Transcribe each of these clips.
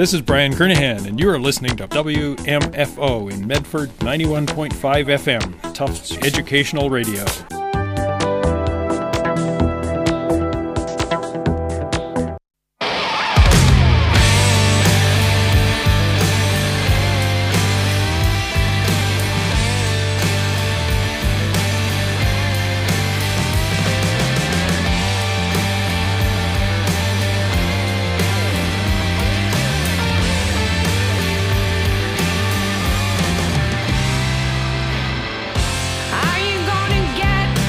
This is Brian Kernahan, and you are listening to WMFO in Medford 91.5 FM, Tufts Educational Radio. Are you gonna get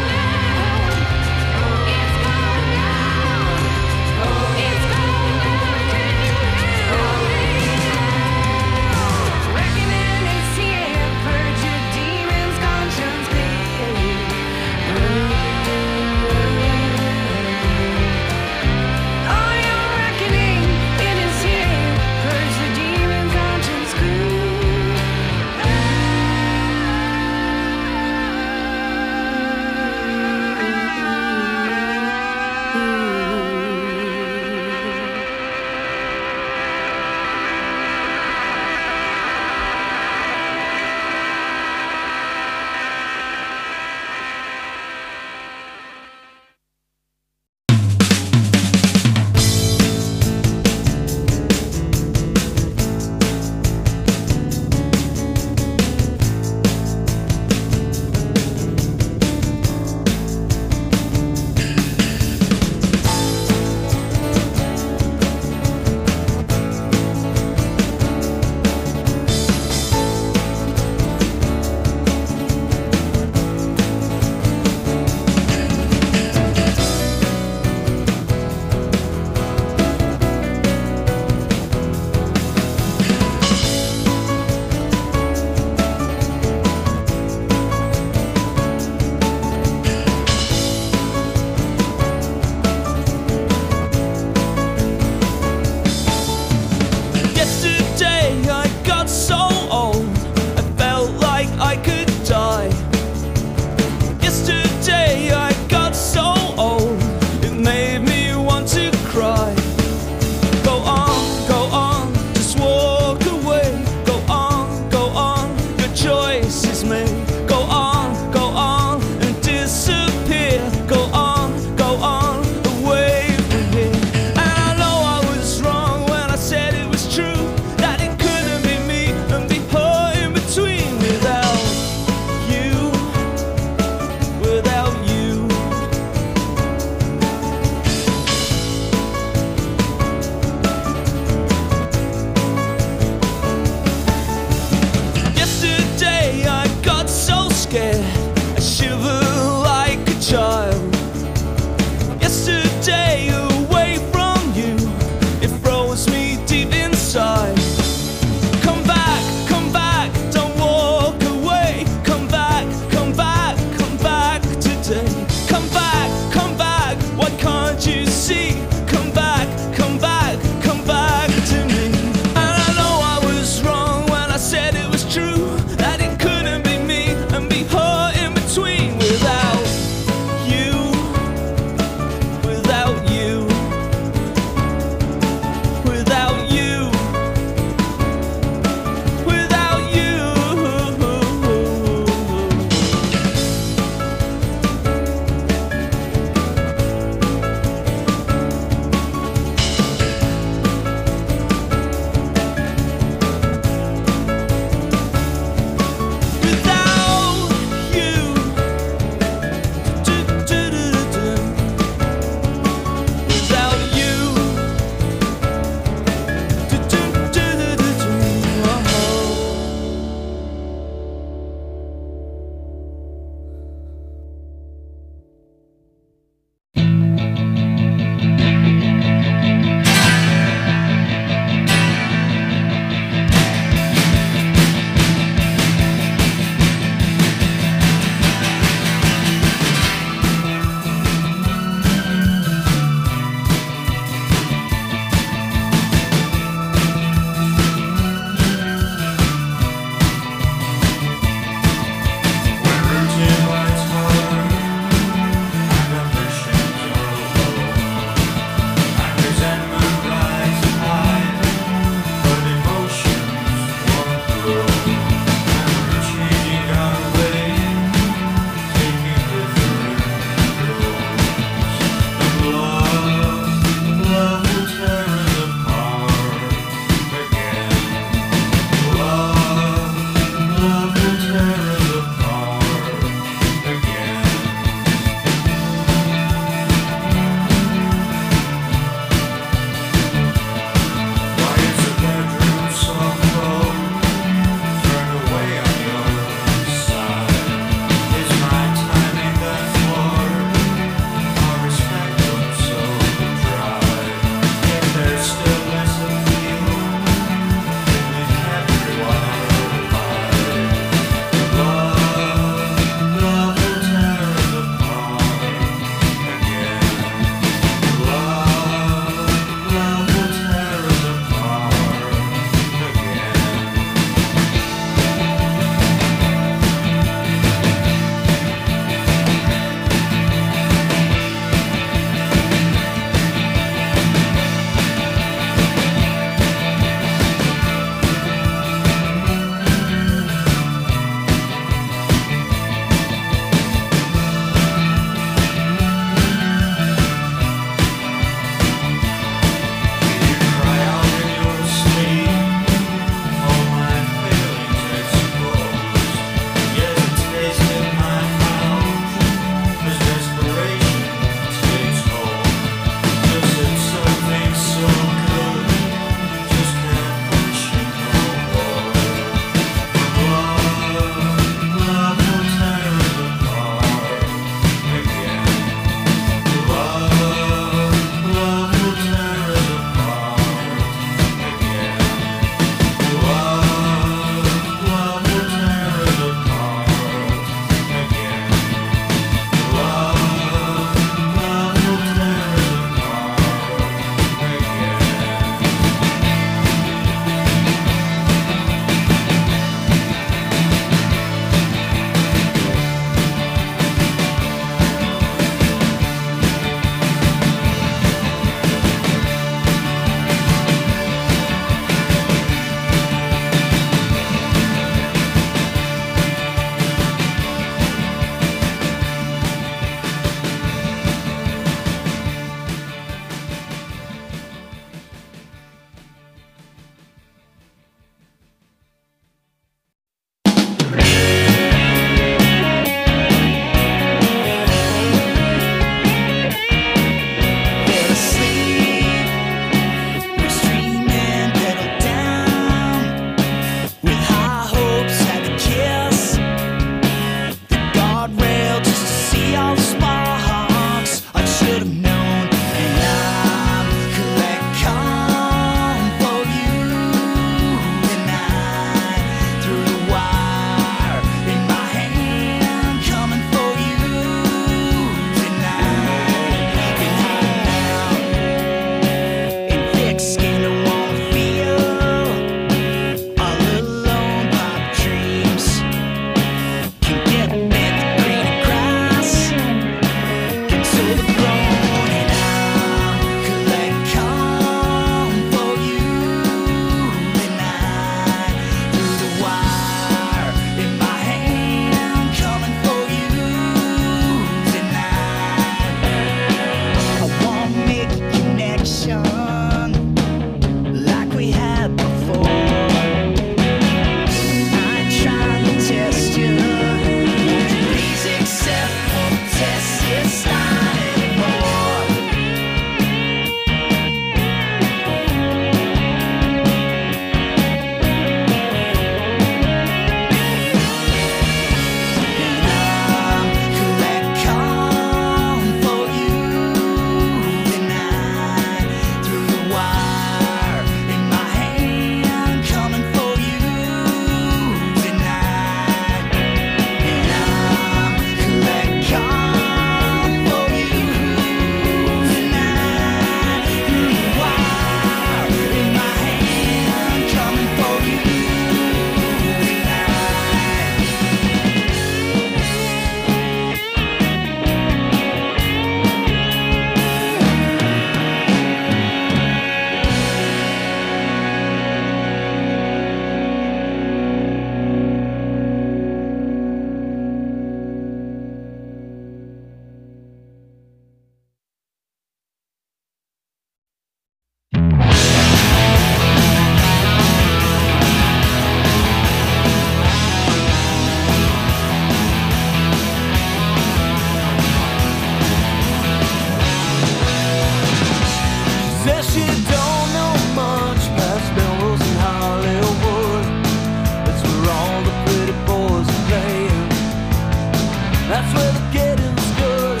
That's where the getting's good.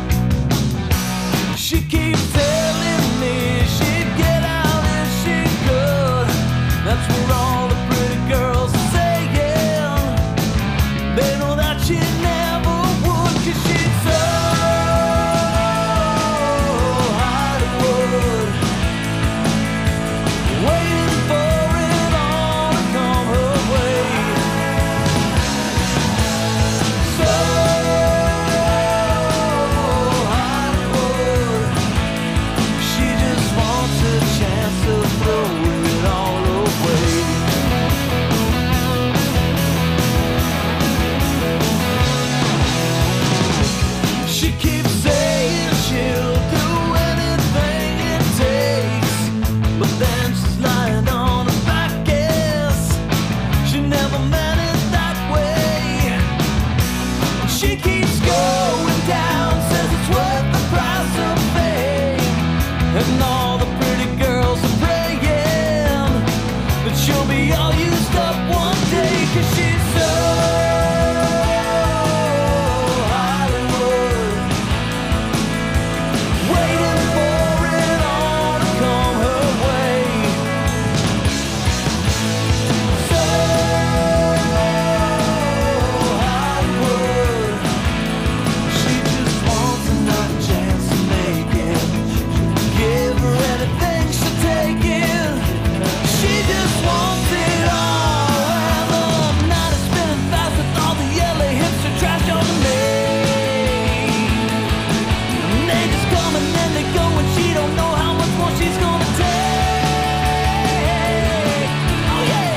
She keeps telling me she'd get out if she could. That's what all the pretty girls are saying. They know that she never would, 'cause she's so Hollywood, waiting for it all to come her way. So Hollywood, she just wants a chance to throw it all away. She keeps saying she'll do anything it takes, but then she's lying on her back ass. She never meant it that way. She keeps going down, says it's worth the price of fame. And all the pretty girls are praying that she'll be all used up one day, 'cause she's so Hollywood, waiting for it all to come her way. So Hollywood, she just wants another chance to make it. Give her anything, she'll take it. She just wants it all. And the night is spinning fast with all the LA hipster trash on the main. And they just come and then they go, and she don't know how much more she's gonna take. Oh yeah.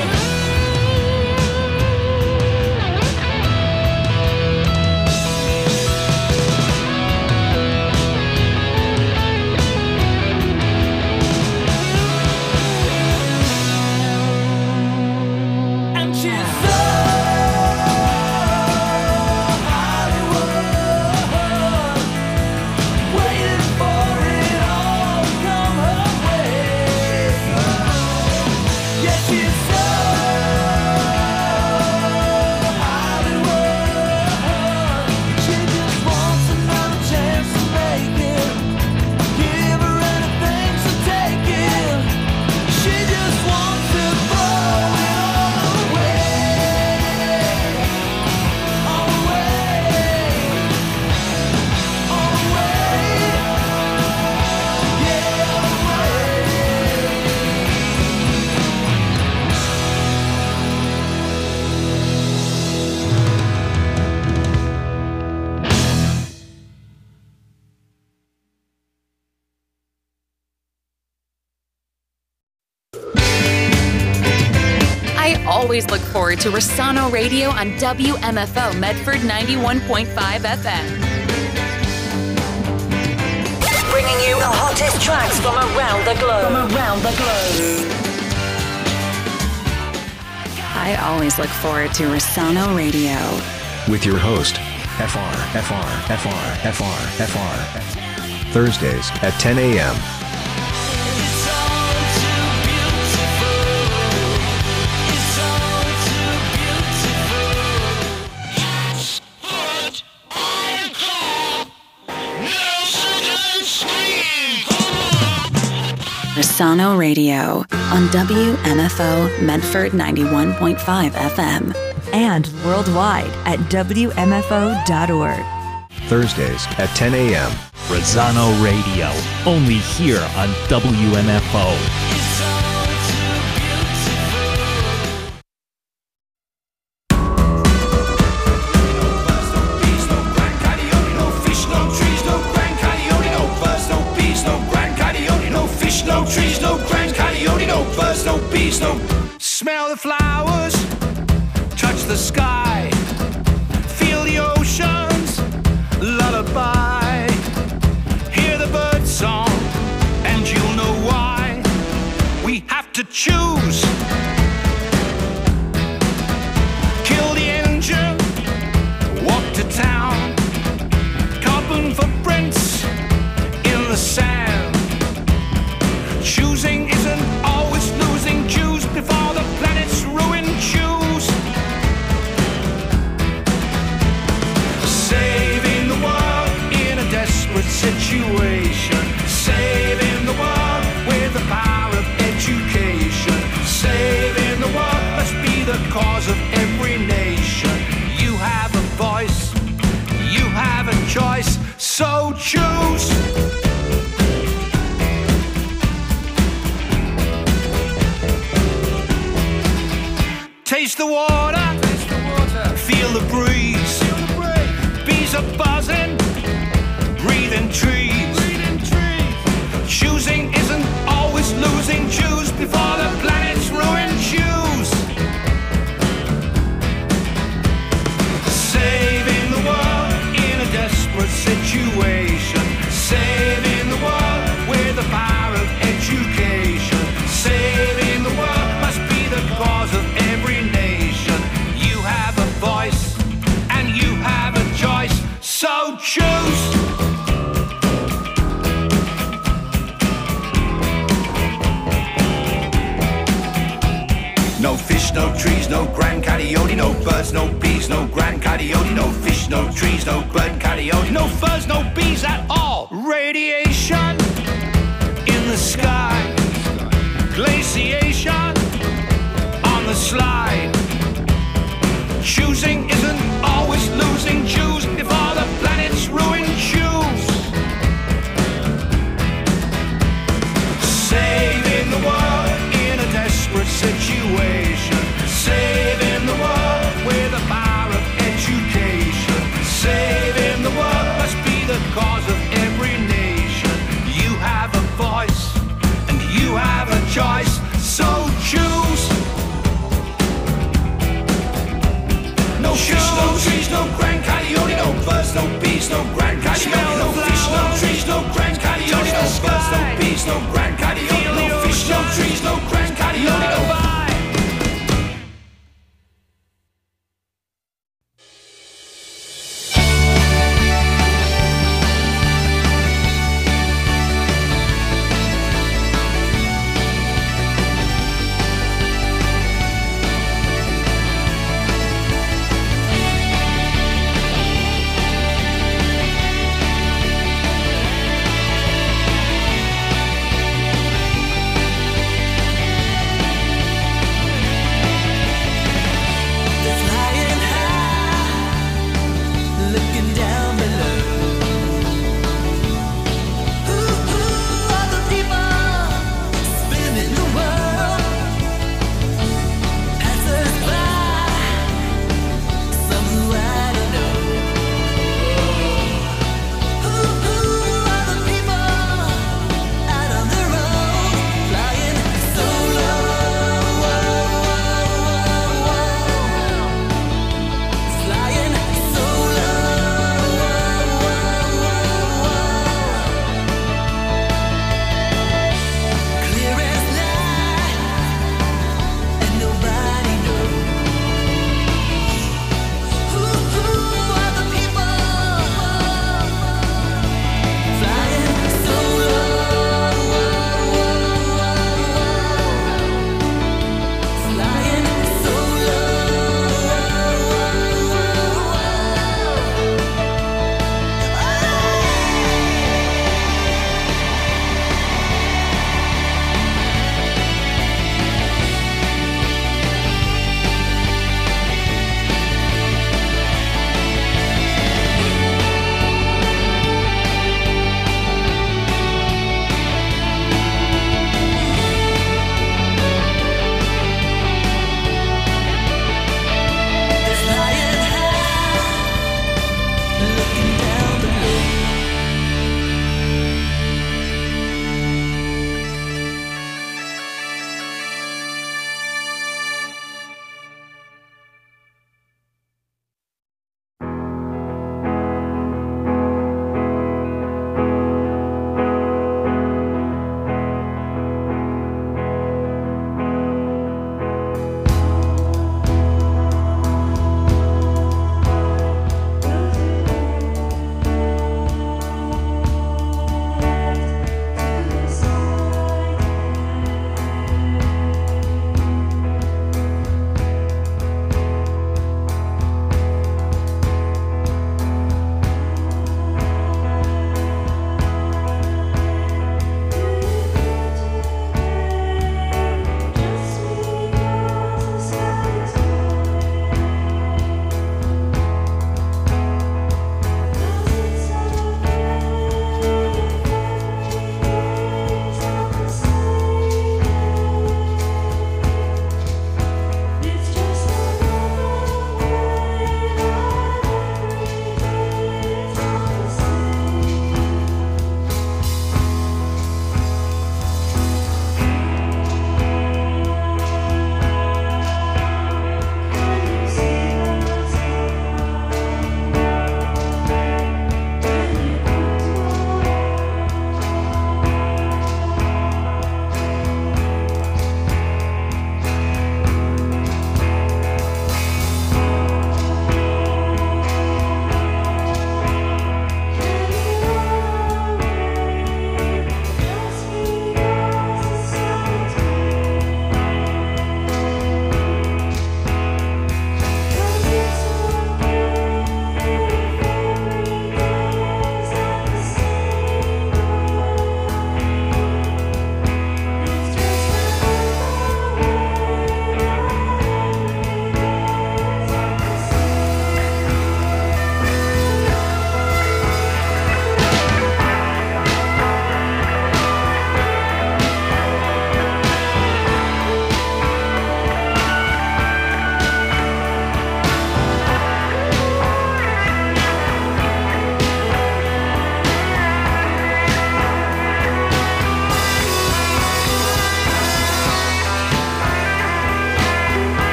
And she's so Hollywood, waiting for it all to come her way. Yeah, she's so Hollywood, she just wants another chance to make it. Give her anything, she'll take it. She just wants to throw it all away. All away. All away. Yeah, all away. I always look forward to Rossano Radio on WMFO Medford 91.5 FM. Bringing you the hottest tracks from around the globe. I always look forward to Rossano Radio. With your host, FR. Thursdays at 10 a.m. It's all too beautiful. It's all too beautiful. Rossano Radio on WMFO Medford 91.5 FM. And worldwide at WMFO.org. Thursdays at 10 a.m. Rossano Radio, only here on WMFO. It's all too beautiful. Smell the flowers, touch the sky, feel the ocean's lullaby, hear the bird song, and you'll know why we have to choose. Kill the engine, walk to town, carbon footprints in the sand. Choosing isn't always losing. Choose before the planet's ruined. Choose. Say a choice, so choose. Taste the water, feel the breeze. Bees are buzzing, breathing trees. Choosing isn't always losing. Choose before the planet's ruined. Choose. Saving the world in a desperate situation. Saving the world with the power of education. Saving the world must be the cause of every nation. You have a voice and you have a choice, so choose. No fish, no trees, no Grand Coyote, no birds, no bees, no Grand Coyote, no fish, no trees, no Grand Coyote, no birds, no bees at all. Radiation in the sky, glaciation on the slide. Choosing isn't always losing. Choose before the planet's ruined. Choose. Saving the world in a desperate situation. Saving the world with the power of education. Saving the world must be the cause of every nation. You have a voice and you have a choice, so choose. No fish, no trees, no Grand Coyote, no birds, no bees, no Grand Coyote, no fish, no trees, no Grand Coyote, no birds, no bees, no Grand Coyote, no fish, no trees, no Grand Coyote, no.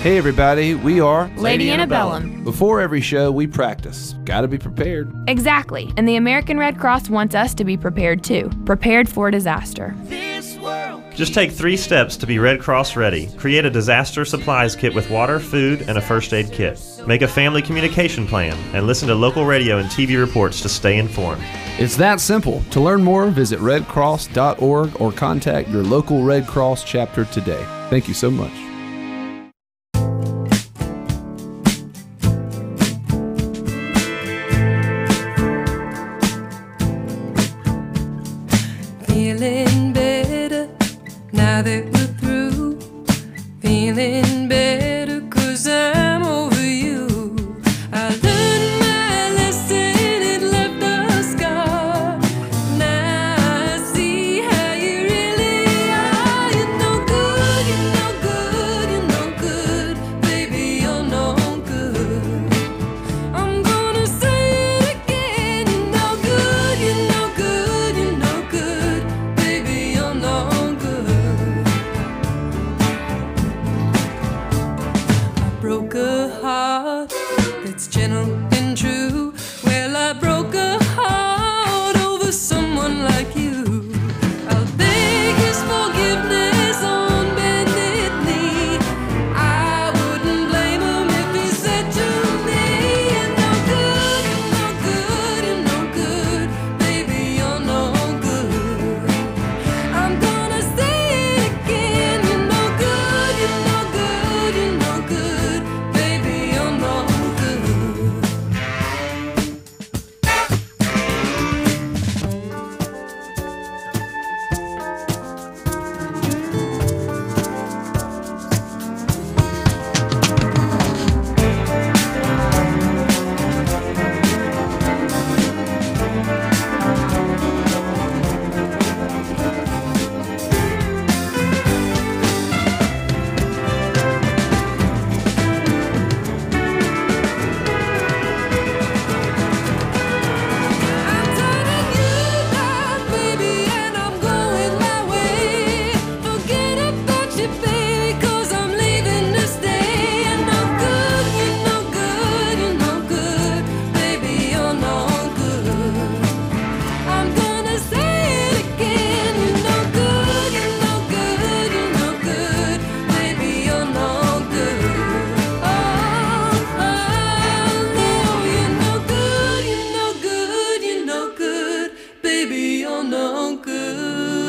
Hey everybody, we are Lady Antebellum. Before every show, we practice. Gotta be prepared. Exactly, and the American Red Cross wants us to be prepared too. Prepared for disaster. Just take 3 steps to be Red Cross ready. Create a disaster supplies kit with water, food, and a first aid kit. Make a family communication plan and listen to local radio and TV reports to stay informed. It's that simple. To learn more, visit redcross.org or contact your local Red Cross chapter today. Thank you so much. Feeling better now that we're through. Feeling better 'cause I'm over you. I learned my lesson, it left a scar. Now I see how you really are. You're no good, you're no good, you're no good. Baby, you're no good. I'm gonna say it again. You're no good, you're no good, you're no good. Baby, you're no good. I broke a heart that's gentle and true. Well, I broke a heart over someone like you. I'll beg his forgiveness on bended knee. I wouldn't blame him if he said to me, you're no good, you're no good, you're no good. Baby, you're no good. I'm gonna say it again. You're no good, you're no good, you're no good. Baby, you're no good. I'm turning you down, baby, and I'm going my way. Forget about you, baby, 'cause I'm leaving to stay. You're no good, you're no good, you're no good. Baby, you're no good. I'm gonna say it again. You're no good, you're no good, you're no good. Baby, you're no good. Oh, no, you're no good, you're no good, you're no good. Baby, you're no good.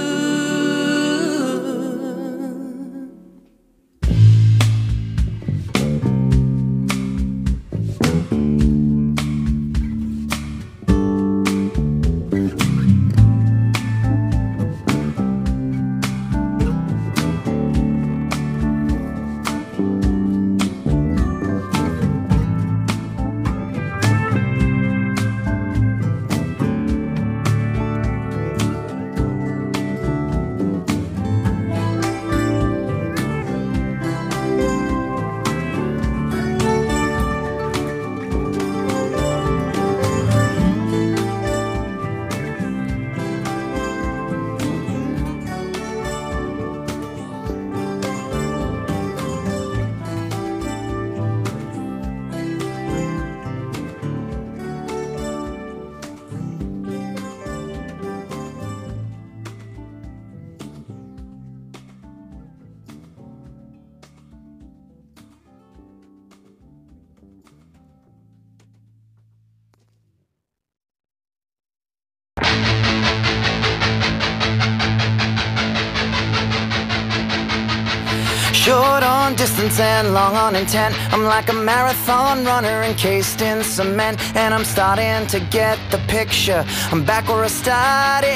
Short on distance and long on intent. I'm like a marathon runner encased in cement, and I'm starting to get the picture. I'm back where I started.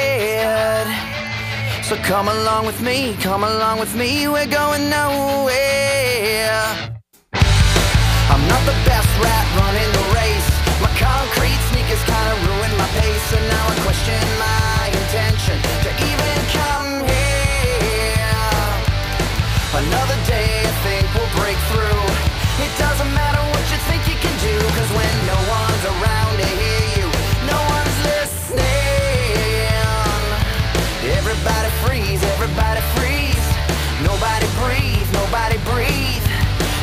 So come along with me, we're going nowhere. I'm not the best rat running the race. My concrete sneakers kinda ruined my pace, and now I question my intention to even come here. Another day I think we'll break through. It doesn't matter what you think you can do, 'cause when no one's around to hear you, no one's listening. Everybody freeze, nobody breathe, nobody breathe.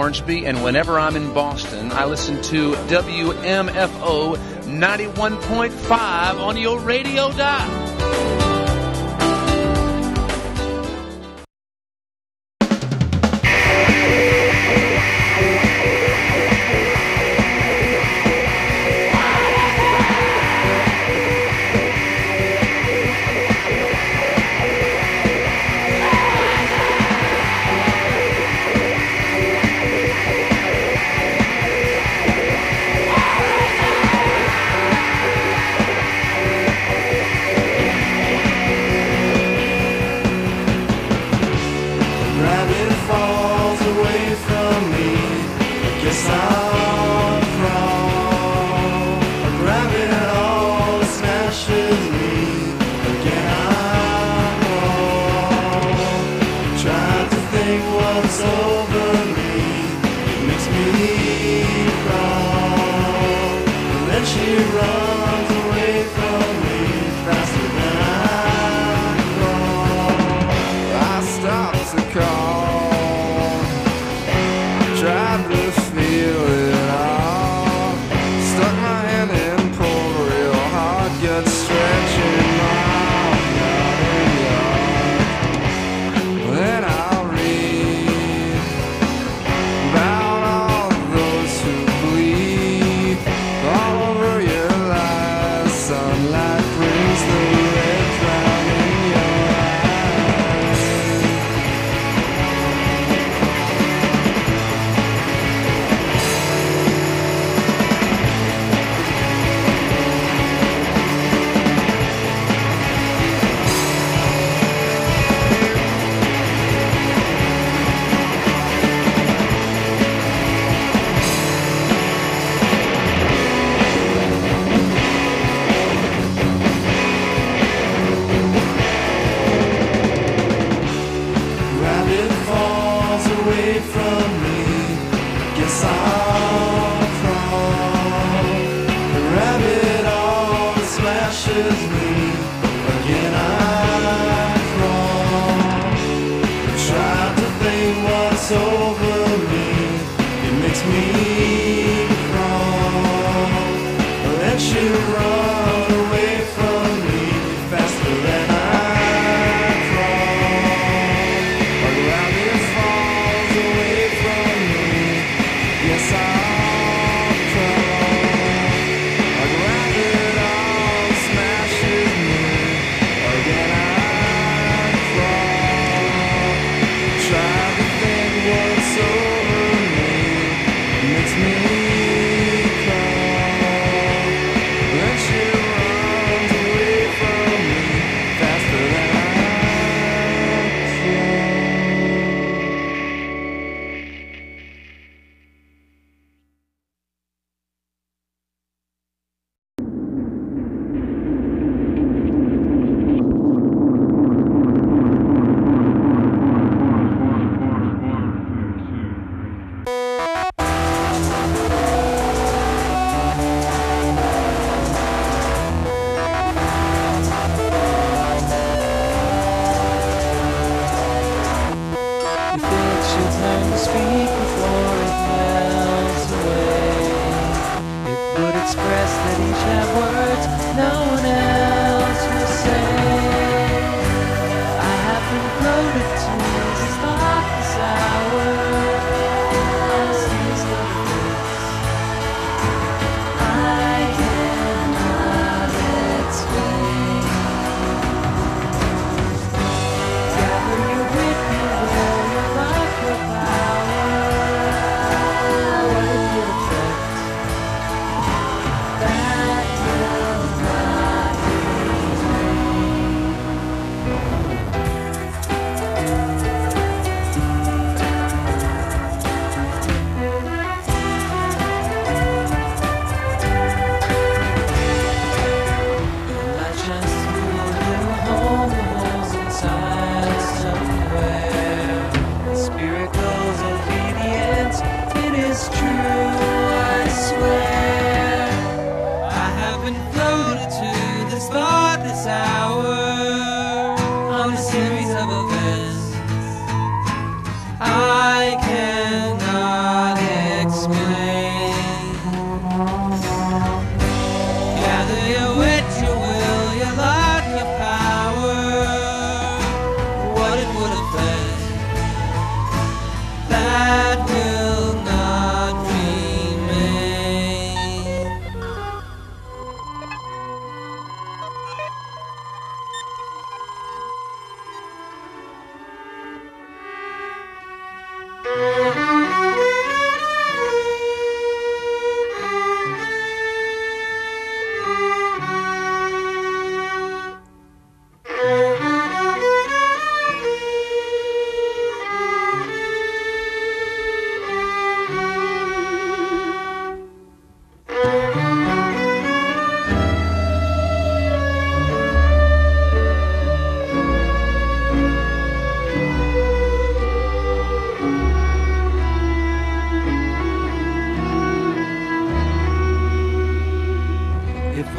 Hornsby, and whenever I'm in Boston, I listen to WMFO 91.5 on your radio dial.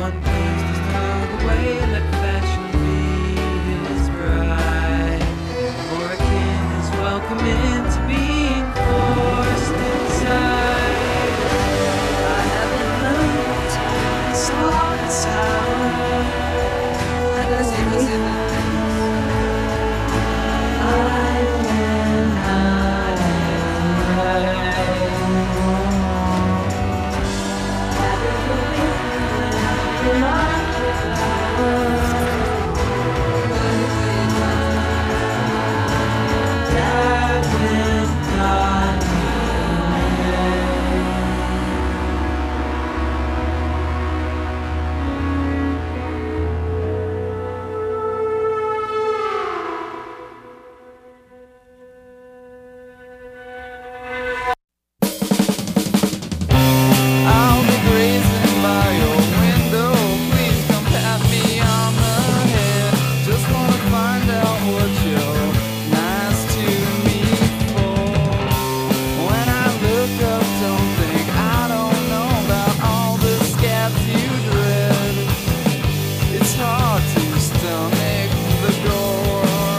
want things to go the way that fashion be his bride. For a king is welcome into being forced inside. I haven't learned to slow down. I'll be grazing by your window. Please come pat me on the head. Just wanna find out what you're nice to me for. When I look up, don't think I don't know about all the scabs you dread. It's hard to stomach the gore.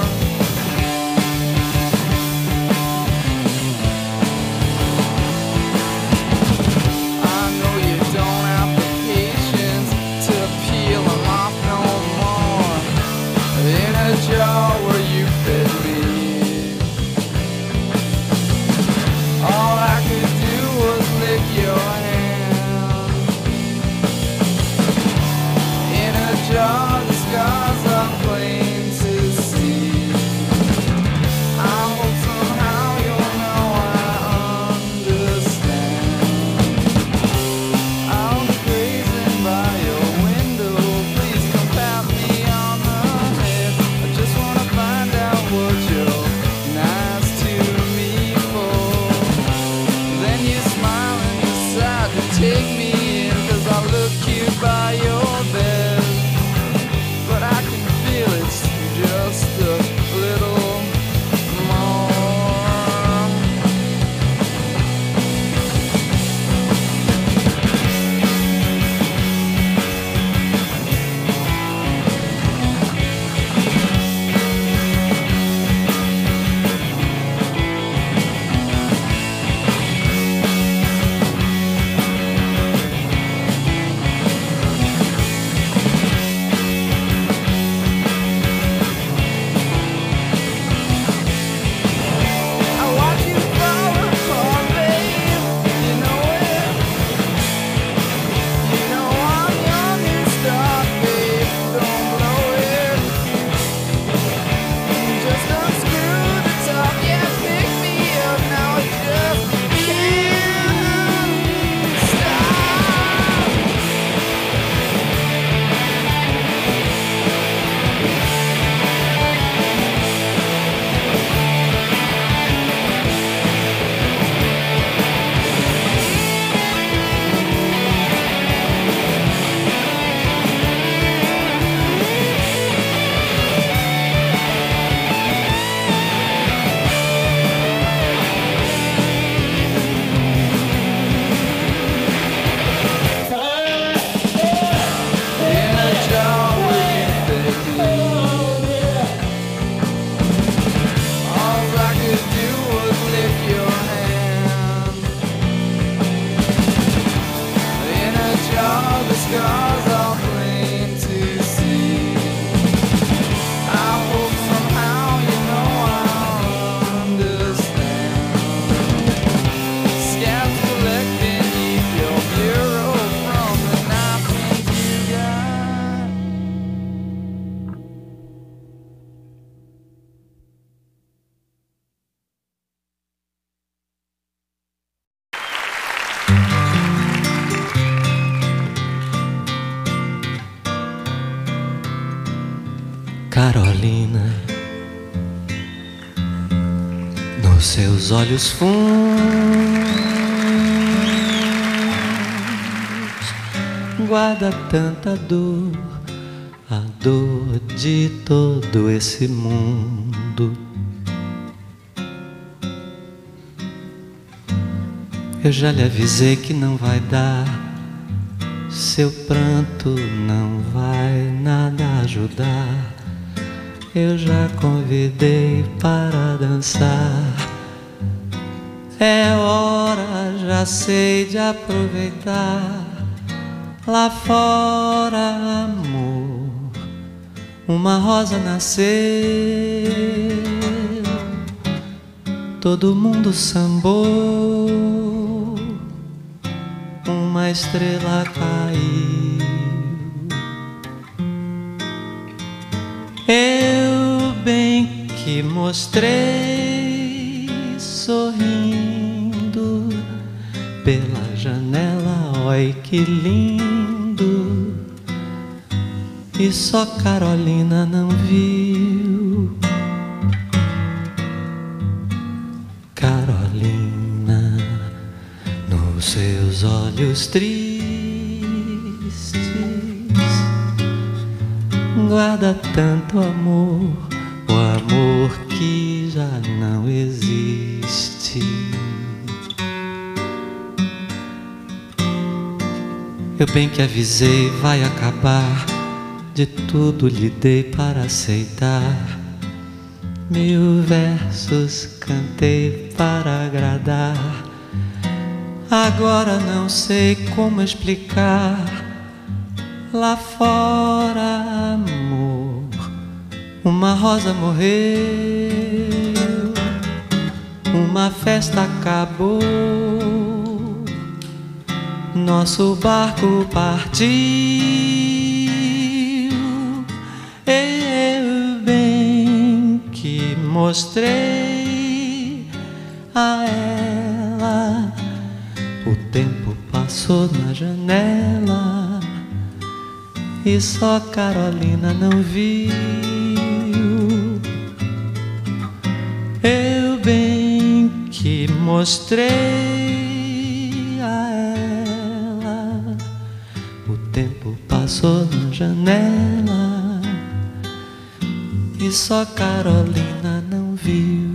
I know you don't have the patience to peel them off no more. In a jar where you fed me, all I could do was lick your hand. In a jar, the scars are plain to see. I hope somehow you'll know I understand. I'll be grazing by your window. Please come pat me on the head. I just wanna find out what you're nice to me for. Then you smile and decide to take me in, 'cause I look cute by your bed. But I can feel it's just a little more. I watch you fall apart, babe. You know it. You know I'm young and stuck, babe. Don't blow it. Just unscrew the top, yeah, pick me up now. I just can't stop. In a jar where you fed me, all I could do was lick your hand. In a jar, the scars are plain to see. I hope somehow you know I'll understand. Scabs collecting, keep your bureau from the napkins you got. Carolina, nos seus olhos fundos guarda tanta dor, a dor de todo esse mundo. Eu já lhe avisei que não vai dar Seu pranto não vai nada ajudar. Eu já convidei para dançar. É hora, já sei de aproveitar. Lá fora, amor, uma rosa nasceu. Todo mundo sambou. Uma estrela caiu. Eu bem que mostrei sorrindo pela janela, oi que lindo. E só Carolina não viu. Carolina, nos seus olhos tristes guarda tanto amor, o amor que já não existe. Eu bem que avisei, vai acabar. De tudo lhe dei para aceitar. 1000 versos cantei para agradar. Agora não sei como explicar. Lá fora, amor, uma rosa morreu. Uma festa acabou. Nosso barco partiu. Eu bem que mostrei a ela. O tempo passou na janela e só Carolina não viu. Eu bem que mostrei a ela. O tempo passou na janela e só Carolina não viu.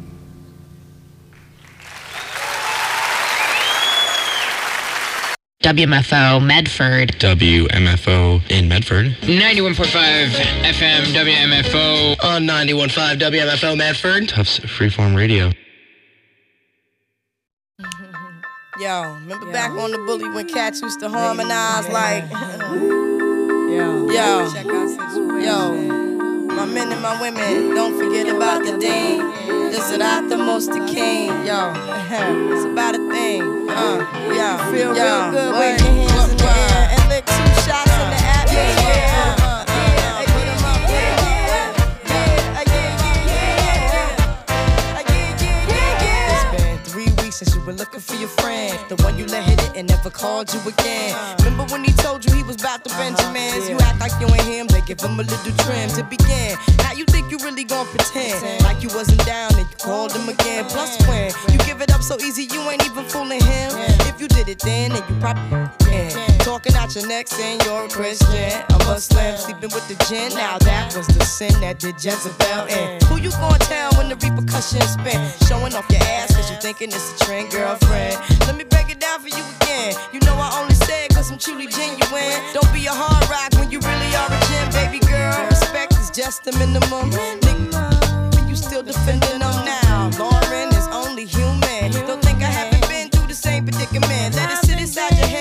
WMFO Medford. WMFO in Medford. 91.5 FM WMFO. On 91.5 WMFO Medford. Tufts Freeform Radio. Yo, remember back on the bully when cats used to harmonize like yo, my men and my women, don't forget about the dean. This is not the most the king, yo. It's about a thing, yo. Feel real good, wave your hands in the air and lick 2 shots in the atmosphere. Since you were looking for your friend, the one you let hit it and never called you again. Remember when he told you he was about to Benjamins? You act like you ain't him, they give him a little trim to begin. Now you think you really gon' pretend like you wasn't down and you called him again. Plus when you give it up so easy, you ain't even fooling him. If you did it then you probably can. Talking out your neck saying you're a Christian, a Muslim, sleeping with the gin. Now that was the sin that did Jezebel in. Who you gon' tell when the repercussions spin? Showing off your ass cause you thinking it's a trend, girlfriend. Let me break it down for you again. You know I only say it cause I'm truly genuine. Don't be a hard rock when you really are a gem, baby girl. Respect is just the minimum.